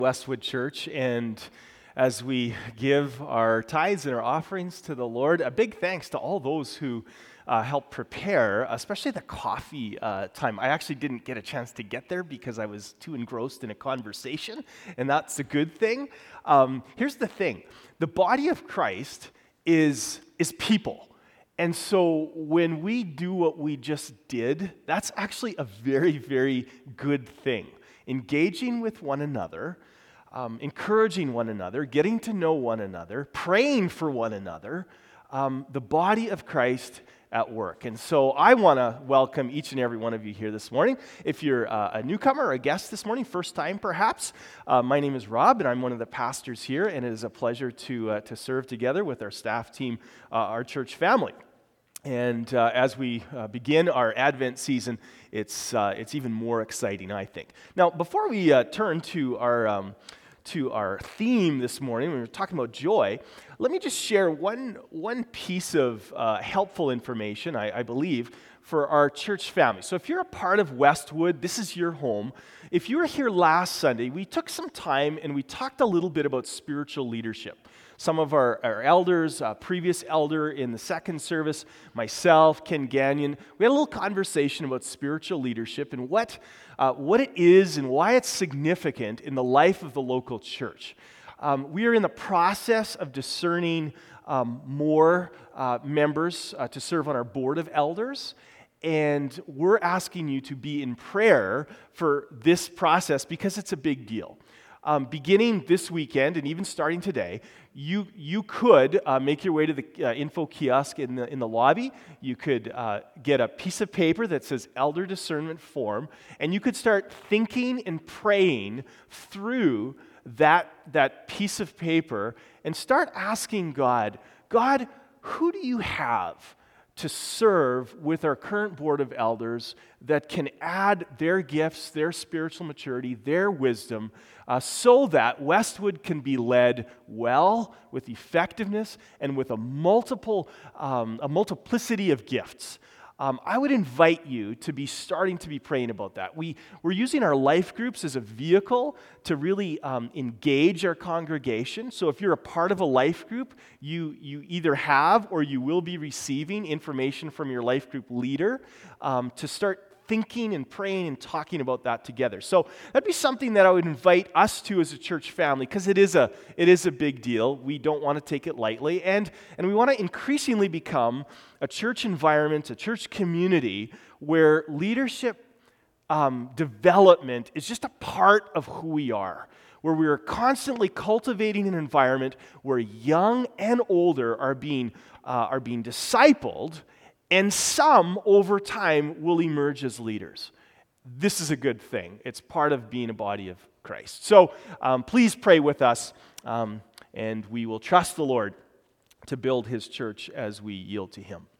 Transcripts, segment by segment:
Westwood Church, and as we give our tithes and our offerings to the Lord, a big thanks to all those who helped prepare, especially the coffee time. I actually didn't get a chance to get there because I was too engrossed in a conversation, and that's a good thing. Here's the thing. The body of Christ is people. And so when we do what we just did, that's actually a very, very good thing. Engaging with one another, encouraging one another, getting to know one another, praying for one another, the body of Christ at work. And so I want to welcome each and every one of you here this morning. If you're a newcomer or a guest this morning, first time perhaps, my name is Rob, and I'm one of the pastors here, and it is a pleasure to serve together with our staff team, our church family. And as we begin our Advent season, it's even more exciting, I think. Now, before we turn to our theme this morning, when we're talking about joy, let me just share one piece of helpful information, I believe, for our church family. So if you're a part of Westwood, this is your home. If you were here last Sunday, we took some time and we talked a little bit about spiritual leadership. Some of our elders, previous elder in the second service, myself, Ken Gagnon, we had a little conversation about spiritual leadership and what it is and why it's significant in the life of the local church. We are in the process of discerning more members to serve on our board of elders, and we're asking you to be in prayer for this process because it's a big deal. Beginning this weekend and even starting today, you could make your way to the info kiosk in the lobby. You could get a piece of paper that says Elder Discernment Form, and you could start thinking and praying through that piece of paper and start asking God, who do you have to serve with our current board of elders that can add their gifts, their spiritual maturity, their wisdom, so that Westwood can be led well, with effectiveness, and with a multiplicity of gifts. I would invite you to be starting to be praying about that. We're using our life groups as a vehicle to really engage our congregation. So if you're a part of a life group, you either have or you will be receiving information from your life group leader to start thinking and praying and talking about that together. So that'd be something that I would invite us to as a church family, because it is a big deal. We don't want to take it lightly, and we want to increasingly become a church environment, a church community where leadership development is just a part of who we are, where we are constantly cultivating an environment where young and older are being discipled, and some, over time, will emerge as leaders. This is a good thing. It's part of being a body of Christ. So please pray with us, and we will trust the Lord to build His church as we yield to Him.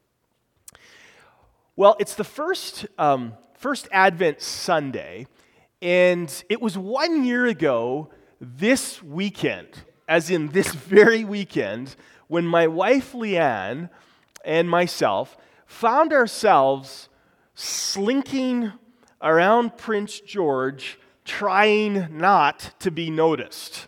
Well, it's the first Advent Sunday, and it was 1 year ago this weekend, as in this very weekend, when my wife Leanne and myself found ourselves slinking around Prince George, trying not to be noticed.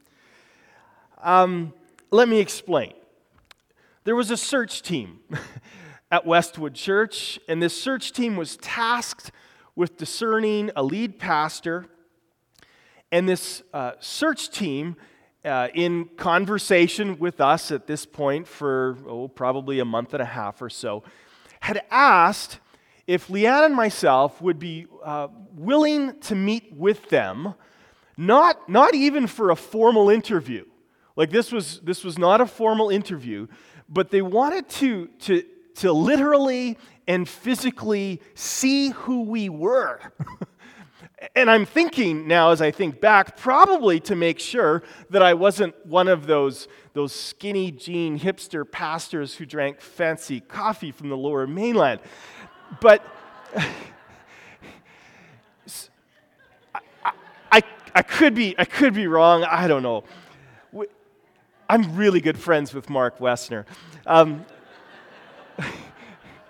Let me explain. There was a search team at Westwood Church, and this search team was tasked with discerning a lead pastor, and this search team, in conversation with us at this point for probably a month and a half or so, had asked if Leanne and myself would be willing to meet with them, not even for a formal interview. Like this was not a formal interview, but they wanted to literally and physically see who we were. And I'm thinking now, as I think back, probably to make sure that I wasn't one of those skinny jean hipster pastors who drank fancy coffee from the Lower Mainland. But I could be wrong. I don't know. I'm really good friends with Mark Wessner.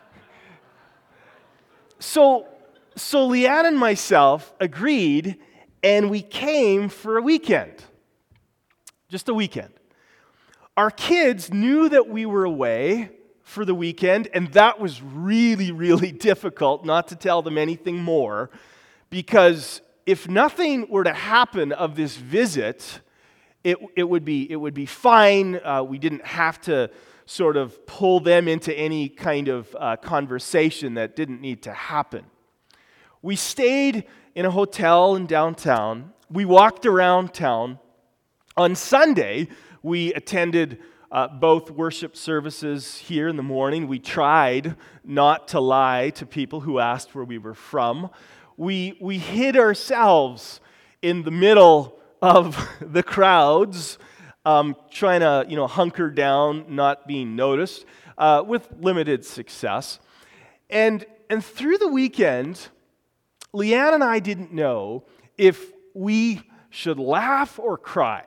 So Leanne and myself agreed and we came for a weekend. Just a weekend. Our kids knew that we were away for the weekend, and that was really, really difficult not to tell them anything more, because if nothing were to happen of this visit, it would be fine. We didn't have to sort of pull them into any kind of conversation that didn't need to happen. We stayed in a hotel in downtown. We walked around town. On Sunday, we attended both worship services here in the morning. We tried not to lie to people who asked where we were from. We hid ourselves in the middle of the crowds, trying to hunker down, not being noticed, with limited success. And through the weekend, Leanne and I didn't know if we should laugh or cry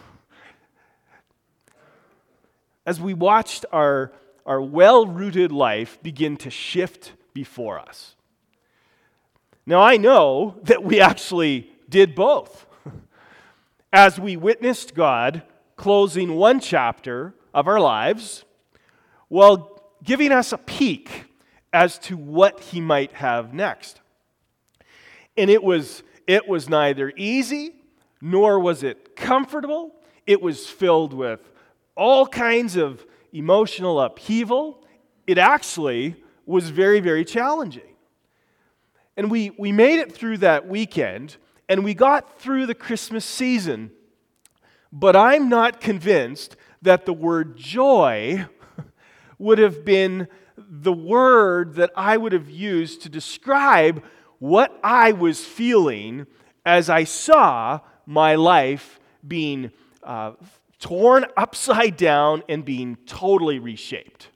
as we watched our well-rooted life begin to shift before us. Now, I know that we actually did both. As we witnessed God closing one chapter of our lives while giving us a peek as to what He might have next. And it was neither easy nor was it comfortable. It was filled with all kinds of emotional upheaval. It actually was very, very challenging. And we made it through that weekend, and we got through the Christmas season. But I'm not convinced that the word joy would have been the word that I would have used to describe what I was feeling as I saw my life being torn upside down and being totally reshaped.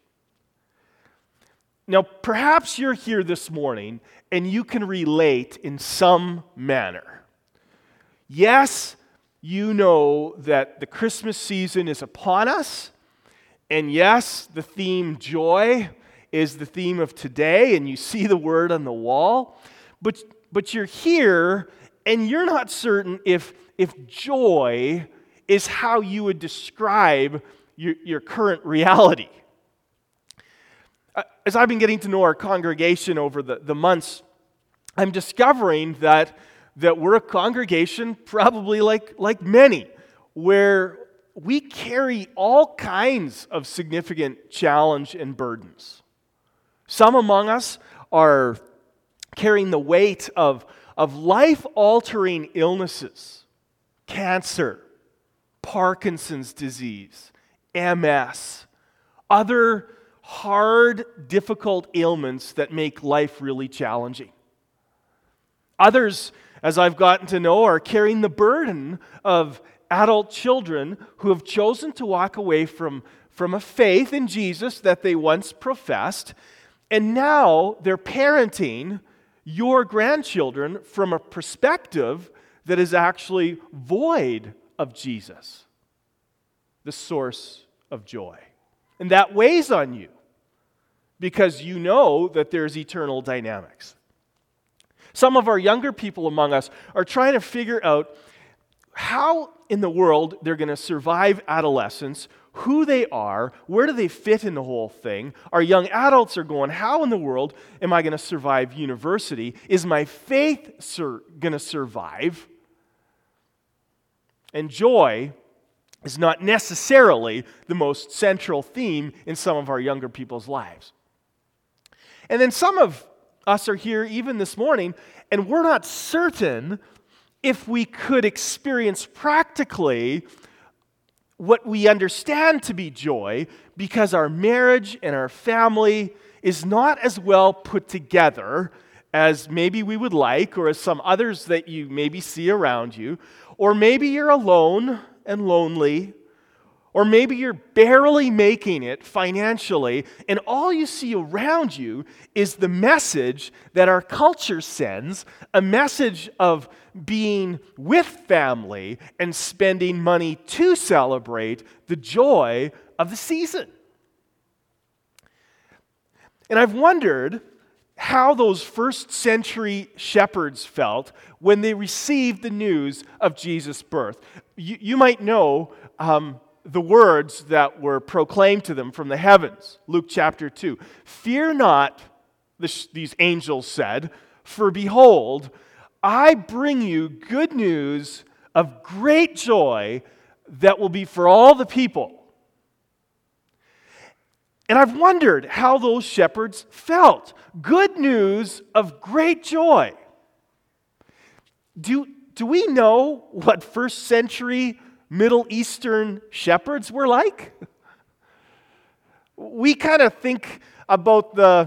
Now, perhaps you're here this morning and you can relate in some manner. Yes, you know that the Christmas season is upon us, and yes, the theme joy is the theme of today, and you see the word on the wall, but you're here and you're not certain if joy is how you would describe your current reality. As I've been getting to know our congregation over the months, I'm discovering that we're a congregation, probably like many, where we carry all kinds of significant challenge and burdens. Some among us are carrying the weight of life-altering illnesses, cancer, Parkinson's disease, MS, other hard, difficult ailments that make life really challenging. Others, as I've gotten to know, are carrying the burden of adult children who have chosen to walk away from a faith in Jesus that they once professed, and now they're parenting your grandchildren from a perspective that is actually void of Jesus, the source of joy. And that weighs on you because you know that there's eternal dynamics. Some of our younger people among us are trying to figure out how in the world they're going to survive adolescence, who they are, where do they fit in the whole thing. Our young adults are going, how in the world am I going to survive university? Is my faith going to survive? And joy is not necessarily the most central theme in some of our younger people's lives. And then some of us are here even this morning, and we're not certain if we could experience practically what we understand to be joy because our marriage and our family is not as well put together as maybe we would like, or as some others that you maybe see around you, or maybe you're alone and lonely, or maybe you're barely making it financially, and all you see around you is the message that our culture sends, a message of being with family and spending money to celebrate the joy of the season. And I've wondered, how those first century shepherds felt when they received the news of Jesus' birth. You might know the words that were proclaimed to them from the heavens. Luke chapter 2. Fear not, these angels said, for behold, I bring you good news of great joy that will be for all the people. And I've wondered how those shepherds felt. Good news of great joy. Do we know what first century Middle Eastern shepherds were like? We kind of think about the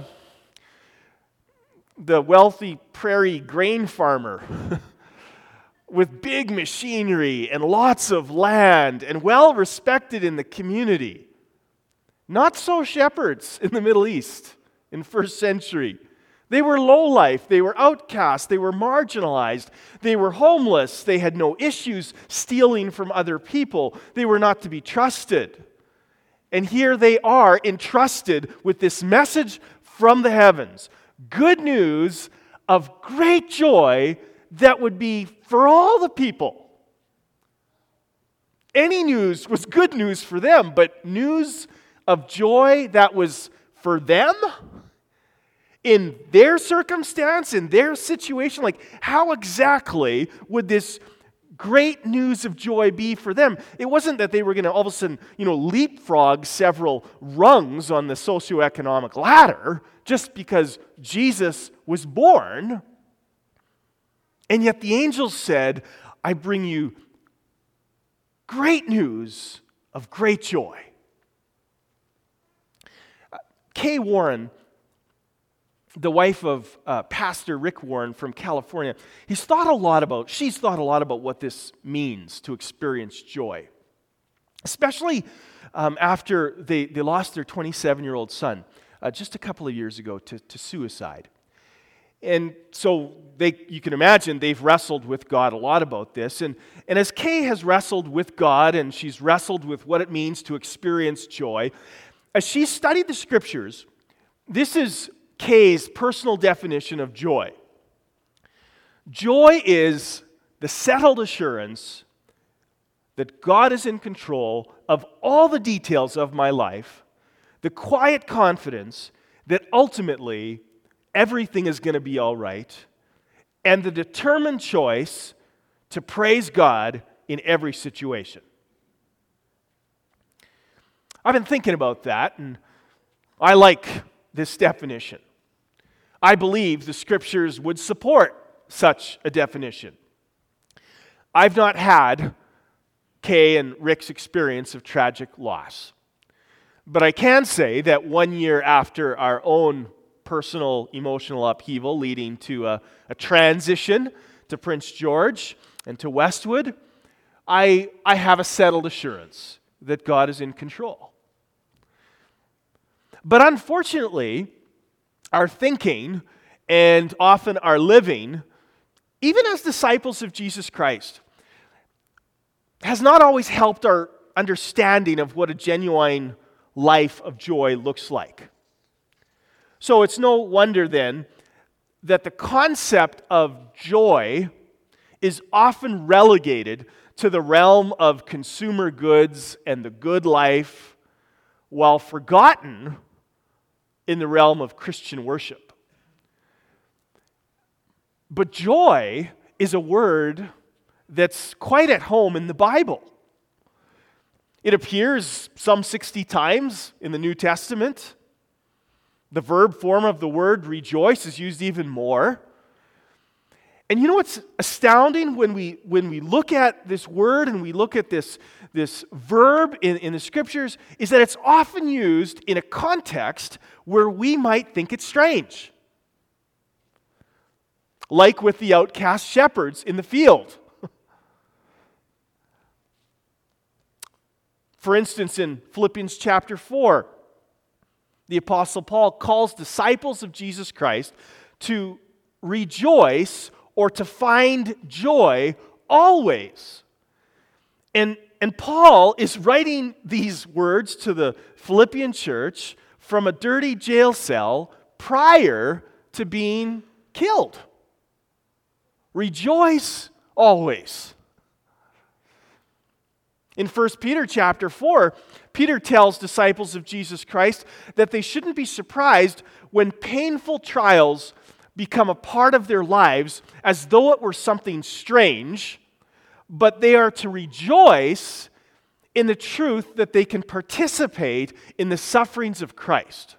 wealthy prairie grain farmer with big machinery and lots of land and well respected in the community. Not so shepherds in the Middle East in first century. They were lowlife, they were outcast, they were marginalized, they were homeless, they had no issues stealing from other people, they were not to be trusted. And here they are entrusted with this message from the heavens. Good news of great joy that would be for all the people. Any news was good news for them, but news of joy that was for them in their circumstance, in their situation, like how exactly would this great news of joy be for them? It wasn't that they were going to all of a sudden, leapfrog several rungs on the socioeconomic ladder just because Jesus was born. And yet the angels said, I bring you great news of great joy. Kay Warren, the wife of Pastor Rick Warren from California, she's thought a lot about what this means to experience joy. Especially after they lost their 27-year-old son just a couple of years ago to suicide. And so you can imagine they've wrestled with God a lot about this. And as Kay has wrestled with God and she's wrestled with what it means to experience joy, as she studied the scriptures, this is Kay's personal definition of joy. Joy is the settled assurance that God is in control of all the details of my life, the quiet confidence that ultimately everything is going to be all right, and the determined choice to praise God in every situation. I've been thinking about that, and I like this definition. I believe the scriptures would support such a definition. I've not had Kay and Rick's experience of tragic loss, but I can say that 1 year after our own personal emotional upheaval leading to a transition to Prince George and to Westwood, I have a settled assurance that God is in control. But unfortunately, our thinking and often our living, even as disciples of Jesus Christ, has not always helped our understanding of what a genuine life of joy looks like. So it's no wonder then that the concept of joy is often relegated to the realm of consumer goods and the good life, while forgotten in the realm of Christian worship. But joy is a word that's quite at home in the Bible. It appears some 60 times in the New Testament. The verb form of the word rejoice is used even more. And you know what's astounding when we look at this word and we look at this verb in the scriptures is that it's often used in a context where we might think it's strange. Like with the outcast shepherds in the field. For instance, in Philippians chapter 4, the Apostle Paul calls disciples of Jesus Christ to rejoice or to find joy always. And Paul is writing these words to the Philippian church from a dirty jail cell prior to being killed. Rejoice always. In 1 Peter chapter 4, Peter tells disciples of Jesus Christ that they shouldn't be surprised when painful trials become a part of their lives as though it were something strange, but they are to rejoice in the truth that they can participate in the sufferings of Christ.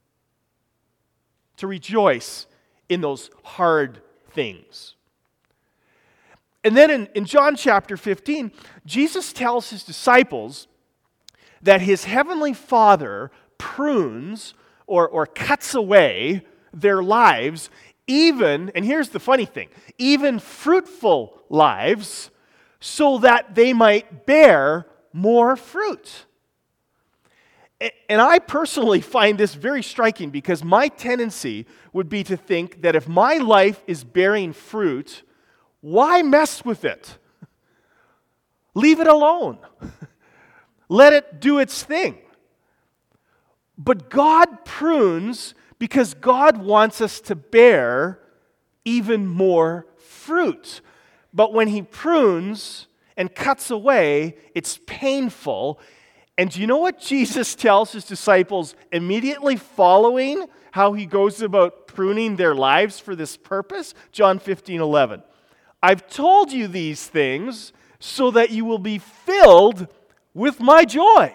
To rejoice in those hard things. And then in John chapter 15, Jesus tells his disciples that his heavenly Father prunes or cuts away their lives, even, and here's the funny thing, even fruitful lives, so that they might bear more fruit. And I personally find this very striking because my tendency would be to think that if my life is bearing fruit, why mess with it? Leave it alone. Let it do its thing. But God prunes because God wants us to bear even more fruit. But when He prunes and cuts away, it's painful. And do you know what Jesus tells His disciples immediately following how He goes about pruning their lives for this purpose? John 15:11. I've told you these things so that you will be filled with my joy.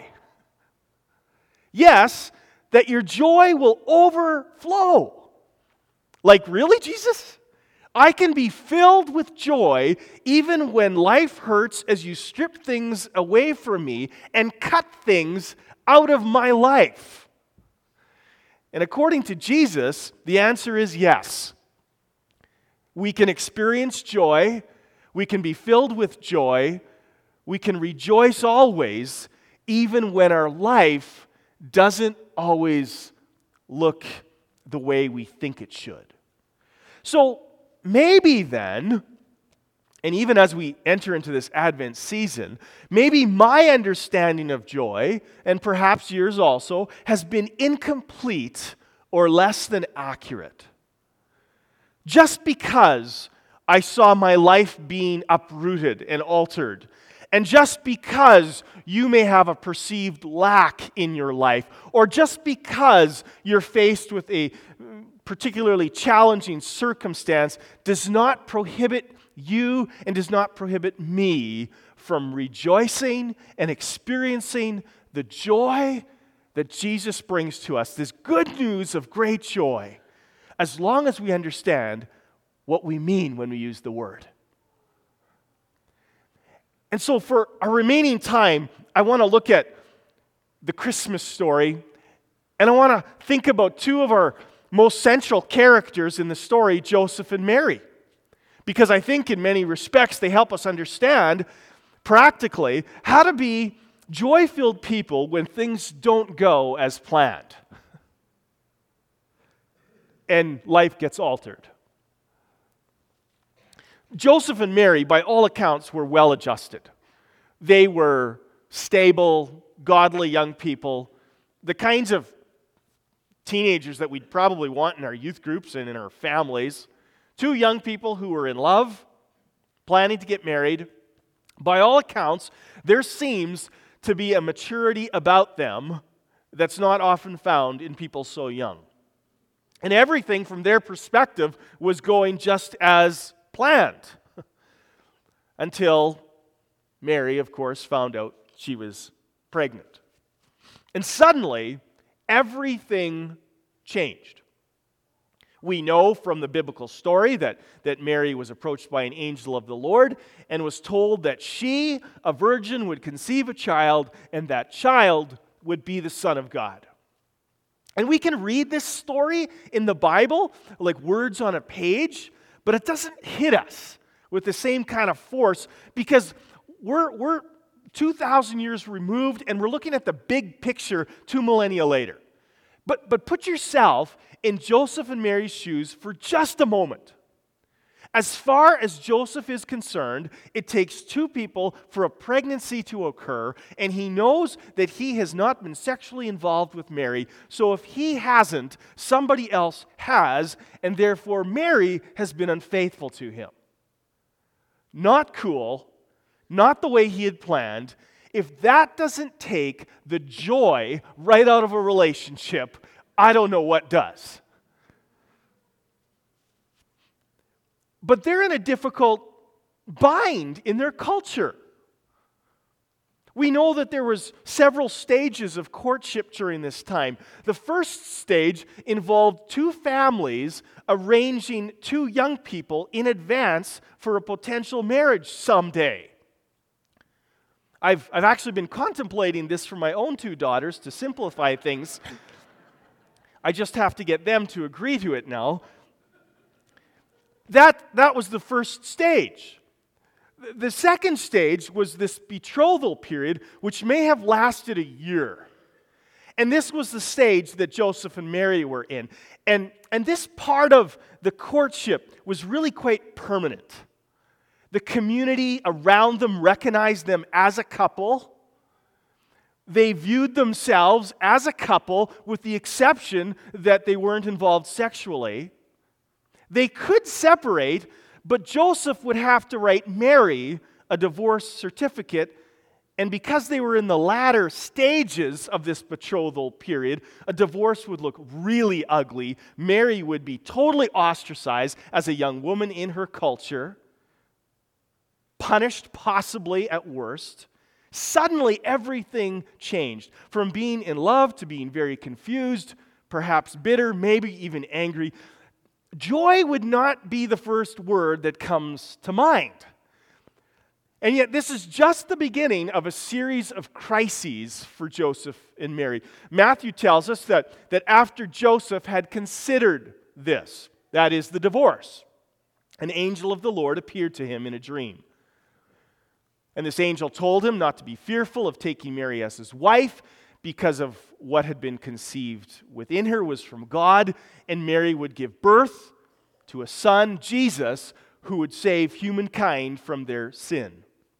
Yes, that your joy will overflow. Like, really, Jesus? I can be filled with joy even when life hurts as you strip things away from me and cut things out of my life. And according to Jesus, the answer is yes. We can experience joy, we can be filled with joy, we can rejoice always, even when our life doesn't always look the way we think it should. So maybe then, and even as we enter into this Advent season, maybe my understanding of joy, and perhaps yours also, has been incomplete or less than accurate. Just because I saw my life being uprooted and altered, and just because you may have a perceived lack in your life, or just because you're faced with a particularly challenging circumstance, does not prohibit you and does not prohibit me from rejoicing and experiencing the joy that Jesus brings to us, this good news of great joy, as long as we understand what we mean when we use the word. And so for our remaining time, I want to look at the Christmas story, and I want to think about two of our most central characters in the story, Joseph and Mary. Because I think in many respects they help us understand practically how to be joy-filled people when things don't go as planned and life gets altered. Joseph and Mary, by all accounts, were well-adjusted. They were stable, godly young people, the kinds of teenagers that we'd probably want in our youth groups and in our families. Two young people who were in love, planning to get married. By all accounts, there seems to be a maturity about them that's not often found in people so young. And everything from their perspective was going just as planned. Until Mary, of course, found out she was pregnant. And suddenly, everything changed. We know from the biblical story that Mary was approached by an angel of the Lord and was told that she, a virgin, would conceive a child, and that child would be the Son of God. And we can read this story in the Bible like words on a page, but it doesn't hit us with the same kind of force because we're 2,000 years removed and we're looking at the big picture 2 millennia later. But put yourself in Joseph and Mary's shoes for just a moment. As far as Joseph is concerned, it takes two people for a pregnancy to occur, and he knows that he has not been sexually involved with Mary, so if he hasn't, somebody else has, and therefore Mary has been unfaithful to him. Not cool, not the way he had planned. If that doesn't take the joy right out of a relationship, I don't know what does. But they're in a difficult bind in their culture. We know that there was several stages of courtship during this time. The first stage involved two families arranging two young people in advance for a potential marriage someday. I've actually been contemplating this for my own two daughters to simplify things. I just have to get them to agree to it now. That was the first stage. The second stage was this betrothal period, which may have lasted a year. And this was the stage that Joseph and Mary were in. And this part of the courtship was really quite permanent. The community around them recognized them as a couple. They viewed themselves as a couple, with the exception that they weren't involved sexually. They could separate, but Joseph would have to write Mary a divorce certificate, and because they were in the latter stages of this betrothal period, a divorce would look really ugly. Mary would be totally ostracized as a young woman in her culture, punished possibly at worst. Suddenly everything changed, from being in love to being very confused, perhaps bitter, maybe even angry. Joy would not be the first word that comes to mind. And yet this is just the beginning of a series of crises for Joseph and Mary. Matthew tells us that after Joseph had considered this, that is, the divorce, an angel of the Lord appeared to him in a dream. And this angel told him not to be fearful of taking Mary as his wife, because of what had been conceived within her was from God, and Mary would give birth to a son, Jesus, who would save humankind from their sin.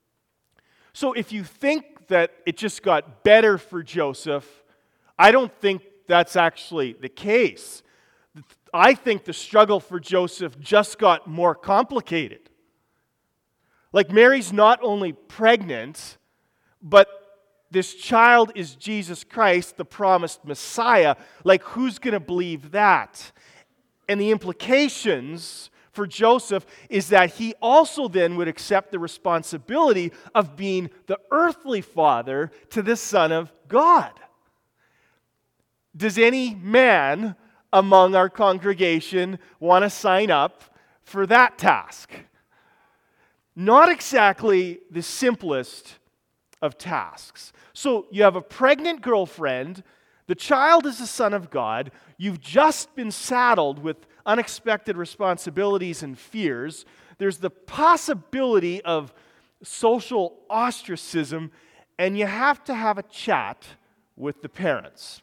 So if you think that it just got better for Joseph, I don't think that's actually the case. I think the struggle for Joseph just got more complicated. Like, Mary's not only pregnant, but this child is Jesus Christ, the promised Messiah. Like, who's going to believe that? And the implications for Joseph is that he also then would accept the responsibility of being the earthly father to the Son of God. Does any man among our congregation want to sign up for that task? Not exactly the simplest of tasks. So you have a pregnant girlfriend, the child is the Son of God, you've just been saddled with unexpected responsibilities and fears, there's the possibility of social ostracism, and you have to have a chat with the parents.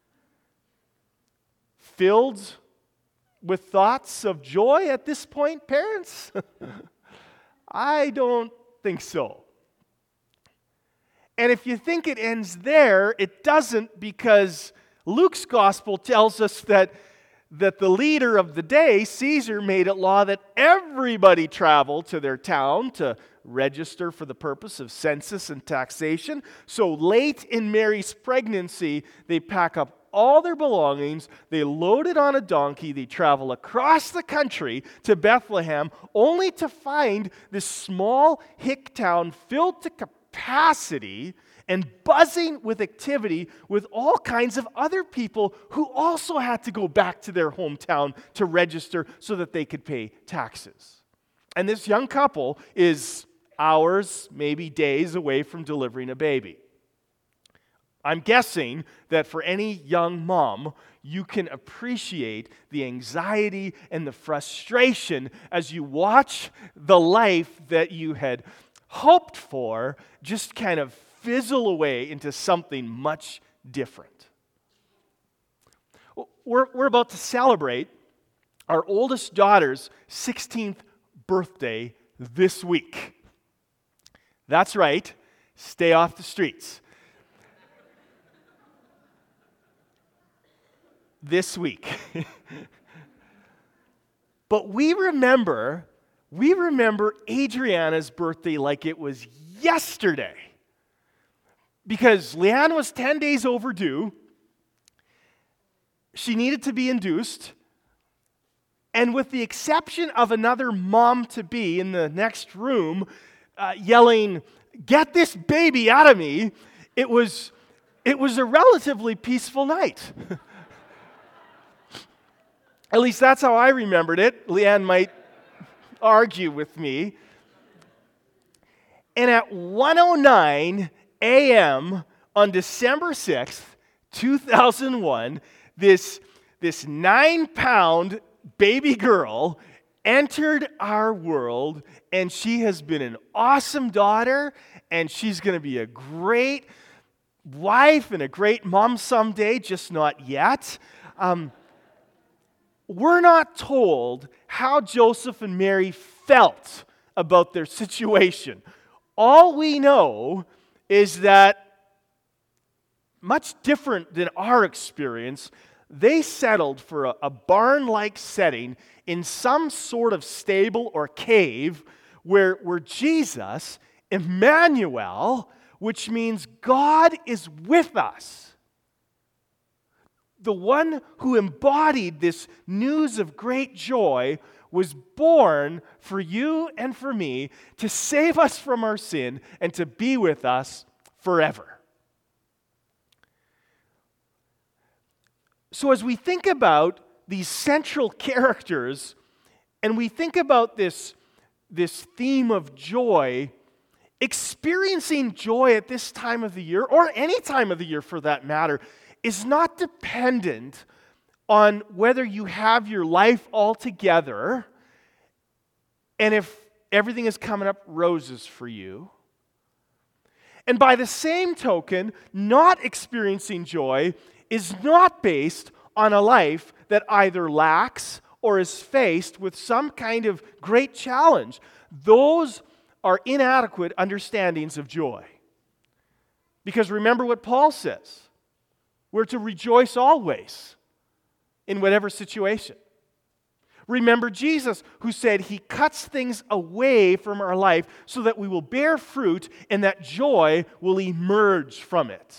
Filled with thoughts of joy at this point, parents? I don't think so. And if you think it ends there, it doesn't, because Luke's gospel tells us that the leader of the day, Caesar, made it law that everybody travel to their town to register for the purpose of census and taxation. So late in Mary's pregnancy, they pack up all their belongings, they load it on a donkey, they travel across the country to Bethlehem, only to find this small hick town filled to capacity and buzzing with activity with all kinds of other people who also had to go back to their hometown to register so that they could pay taxes. And this young couple is hours, maybe days away from delivering a baby. I'm guessing that for any young mom, you can appreciate the anxiety and the frustration as you watch the life that you had hoped for just kind of fizzle away into something much different. We're about to celebrate our oldest daughter's 16th birthday this week. That's right, stay off the streets. This week. But we remember Adriana's birthday like it was yesterday. Because Leanne was 10 days overdue. She needed to be induced. And with the exception of another mom-to-be in the next room yelling, "Get this baby out of me," it was a relatively peaceful night. At least that's how I remembered it. Leanne might argue with me. And at 1:09 a.m. on December 6th, 2001, this 9-pound baby girl entered our world, and she has been an awesome daughter, and she's going to be a great wife and a great mom someday, just not yet. We're not told how Joseph and Mary felt about their situation. All we know is that, much different than our experience, they settled for a barn-like setting in some sort of stable or cave where Jesus, Emmanuel, which means God is with us, the one who embodied this news of great joy, was born for you and for me to save us from our sin and to be with us forever. So as we think about these central characters and we think about this theme of joy, experiencing joy at this time of the year, or any time of the year for that matter, is not dependent on whether you have your life all together and if everything is coming up roses for you. And by the same token, not experiencing joy is not based on a life that either lacks or is faced with some kind of great challenge. Those are inadequate understandings of joy. Because remember what Paul says. We're to rejoice always in whatever situation. Remember Jesus, who said he cuts things away from our life so that we will bear fruit and that joy will emerge from it.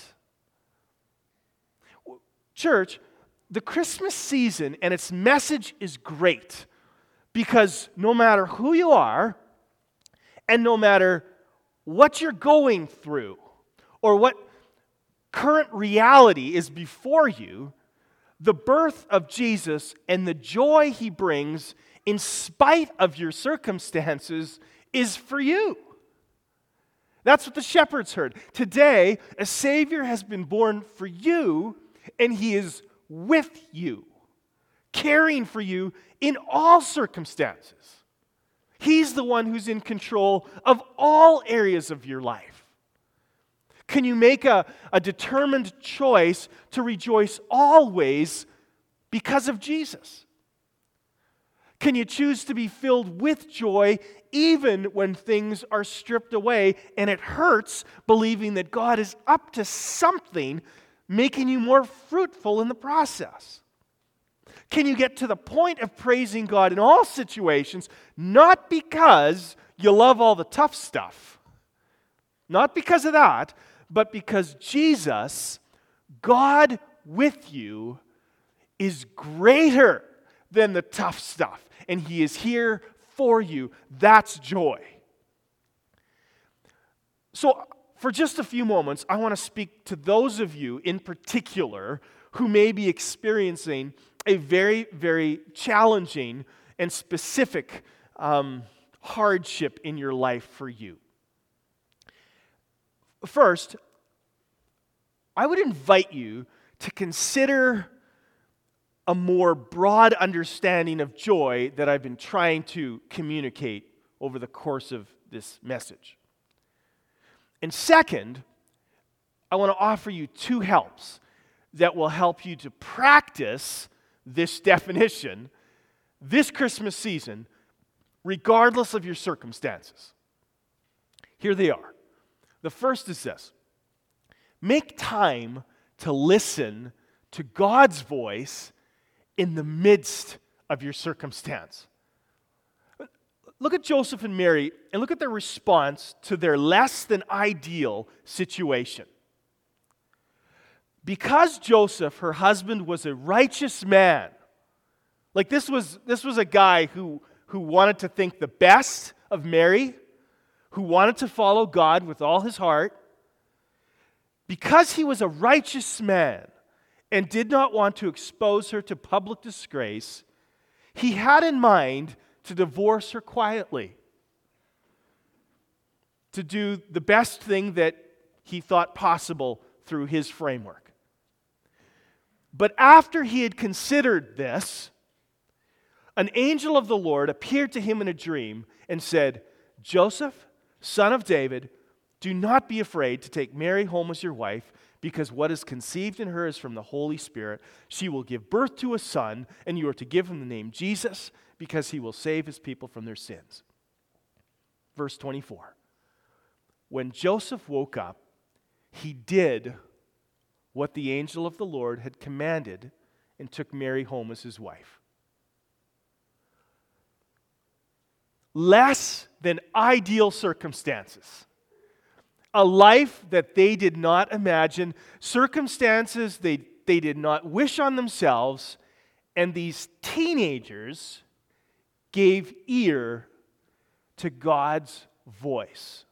Church, the Christmas season and its message is great because no matter who you are and no matter what you're going through or what current reality is before you, the birth of Jesus and the joy he brings in spite of your circumstances is for you. That's what the shepherds heard. Today, a Savior has been born for you, and he is with you, caring for you in all circumstances. He's the one who's in control of all areas of your life. Can you make a determined choice to rejoice always because of Jesus? Can you choose to be filled with joy even when things are stripped away and it hurts, believing that God is up to something, making you more fruitful in the process? Can you get to the point of praising God in all situations, not because you love all the tough stuff, not because of that, but because Jesus, God with you, is greater than the tough stuff, and he is here for you. That's joy. So, for just a few moments, I want to speak to those of you in particular who may be experiencing a very, very challenging and specific hardship in your life for you. First, I would invite you to consider a more broad understanding of joy that I've been trying to communicate over the course of this message. And second, I want to offer you two helps that will help you to practice this definition this Christmas season regardless of your circumstances. Here they are. The first is this: make time to listen to God's voice in the midst of your circumstance. Look at Joseph and Mary and look at their response to their less than ideal situation. Because Joseph, her husband, was a righteous man, like this was a guy who wanted to think the best of Mary, who wanted to follow God with all his heart. Because he was a righteous man and did not want to expose her to public disgrace, he had in mind to divorce her quietly, to do the best thing that he thought possible through his framework. But after he had considered this, an angel of the Lord appeared to him in a dream and said, "Joseph, son of David, do not be afraid to take Mary home as your wife, because what is conceived in her is from the Holy Spirit. She will give birth to a son, and you are to give him the name Jesus, because he will save his people from their sins." Verse 24. When Joseph woke up, he did what the angel of the Lord had commanded and took Mary home as his wife. Less than ideal circumstances. A life that they did not imagine, circumstances they did not wish on themselves, and these teenagers gave ear to God's voice.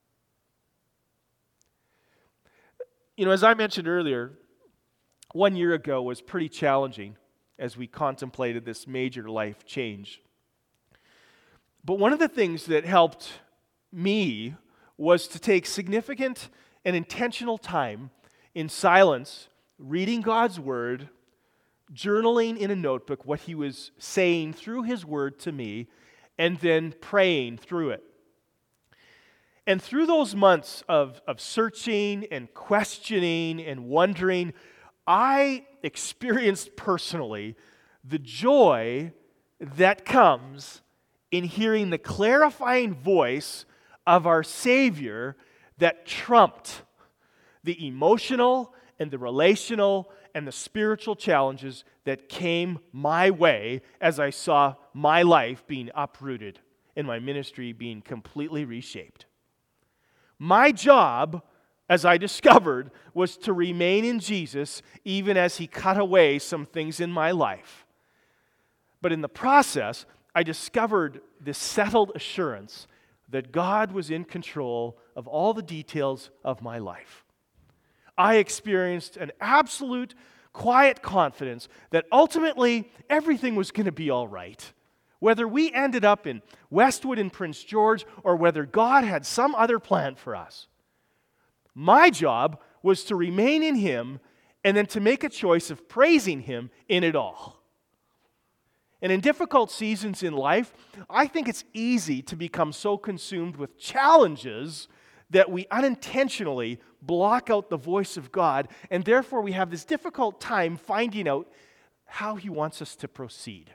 You know, as I mentioned earlier, 1 year ago was pretty challenging as we contemplated this major life change. But one of the things that helped me was to take significant and intentional time in silence, reading God's Word, journaling in a notebook what He was saying through His Word to me, and then praying through it. And through those months of searching and questioning and wondering, I experienced personally the joy that comes in hearing the clarifying voice of our Savior that trumped the emotional and the relational and the spiritual challenges that came my way as I saw my life being uprooted and my ministry being completely reshaped. My job, as I discovered, was to remain in Jesus even as He cut away some things in my life. But in the process, I discovered this settled assurance that God was in control of all the details of my life. I experienced an absolute quiet confidence that ultimately everything was going to be all right. Whether we ended up in Westwood in Prince George or whether God had some other plan for us. My job was to remain in Him and then to make a choice of praising Him in it all. And in difficult seasons in life, I think it's easy to become so consumed with challenges that we unintentionally block out the voice of God, and therefore we have this difficult time finding out how He wants us to proceed.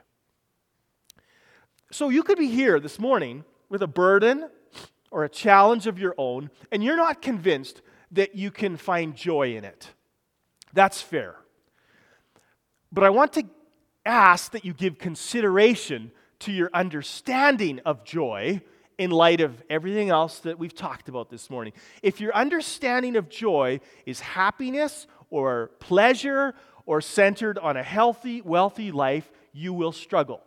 So you could be here this morning with a burden or a challenge of your own, and you're not convinced that you can find joy in it. That's fair. But I want to ask that you give consideration to your understanding of joy in light of everything else that we've talked about this morning. If your understanding of joy is happiness or pleasure or centered on a healthy, wealthy life, you will struggle.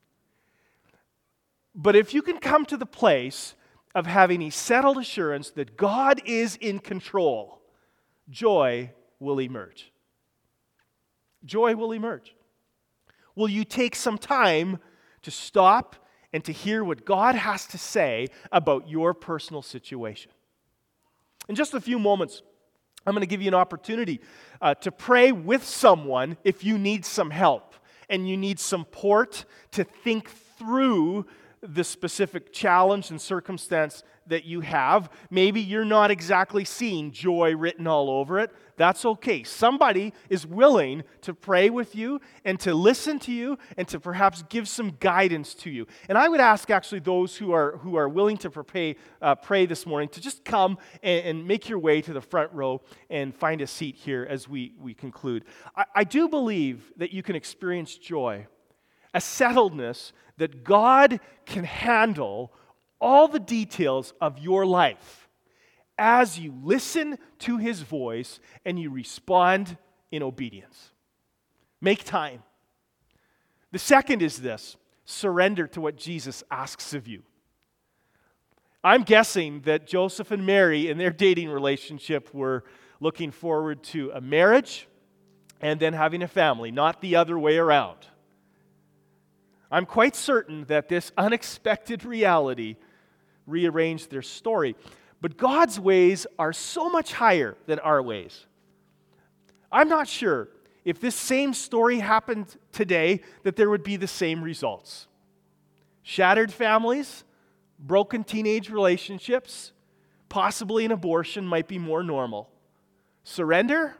But if you can come to the place of having a settled assurance that God is in control, joy will emerge. Joy will emerge. Will you take some time to stop and to hear what God has to say about your personal situation? In just a few moments, I'm going to give you an opportunity to pray with someone if you need some help and you need support to think through the specific challenge and circumstance that you have. Maybe you're not exactly seeing joy written all over it. That's okay. Somebody is willing to pray with you and to listen to you and to perhaps give some guidance to you. And I would ask actually those who are willing to pray this morning to just come and make your way to the front row and find a seat here as we conclude. I do believe that you can experience joy, a settledness that God can handle all the details of your life as you listen to His voice and you respond in obedience. Make time. The second is this: surrender to what Jesus asks of you. I'm guessing that Joseph and Mary in their dating relationship were looking forward to a marriage and then having a family, not the other way around. I'm quite certain that this unexpected reality rearranged their story. But God's ways are so much higher than our ways. I'm not sure if this same story happened today that there would be the same results. Shattered families, broken teenage relationships, possibly an abortion might be more normal. Surrender?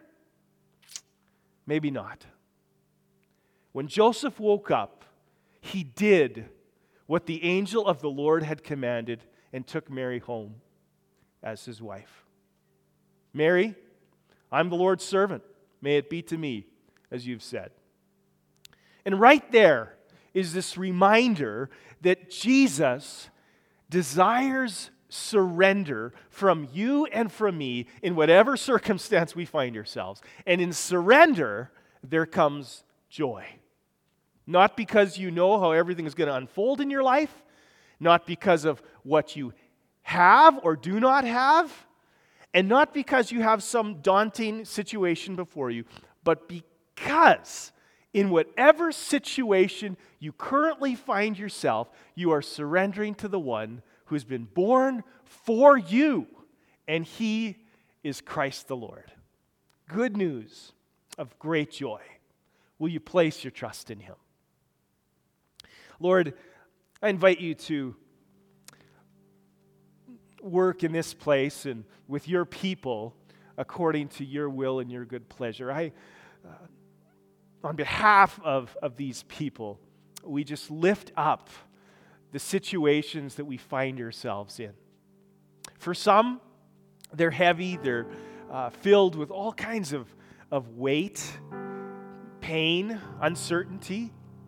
Maybe not. When Joseph woke up, he did what the angel of the Lord had commanded and took Mary home as his wife. Mary, I'm the Lord's servant. May it be to me as you've said. And right there is this reminder that Jesus desires surrender from you and from me in whatever circumstance we find ourselves. And in surrender, there comes joy. Not because you know how everything is going to unfold in your life, not because of what you have or do not have, and not because you have some daunting situation before you, but because in whatever situation you currently find yourself, you are surrendering to the one who's been born for you, and He is Christ the Lord. Good news of great joy. Will you place your trust in Him? Lord, I invite you to work in this place and with your people according to your will and your good pleasure. On behalf of these people, we just lift up the situations that we find ourselves in. For some, they're heavy, they're filled with all kinds of weight, pain, uncertainty.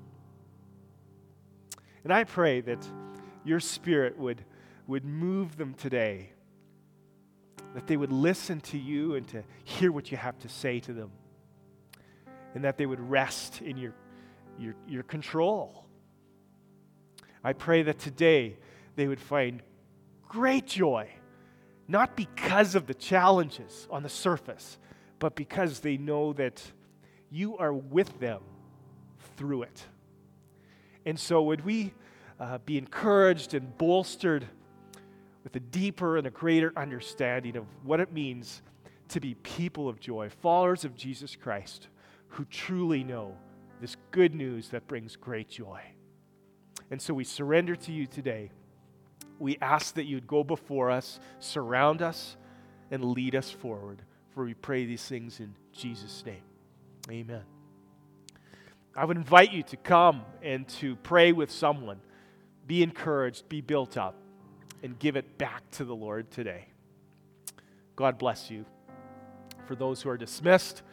And I pray that your Spirit would move them today, that they would listen to you and to hear what you have to say to them, and that they would rest in your control. I pray that today they would find great joy, not because of the challenges on the surface, but because they know that you are with them through it. And so would we be encouraged and bolstered with a deeper and a greater understanding of what it means to be people of joy, followers of Jesus Christ, who truly know this good news that brings great joy. And so we surrender to you today. We ask that you'd go before us, surround us, and lead us forward. For we pray these things in Jesus' name. Amen. I would invite you to come and to pray with someone. Be encouraged, be built up, and give it back to the Lord today. God bless you. For those who are dismissed,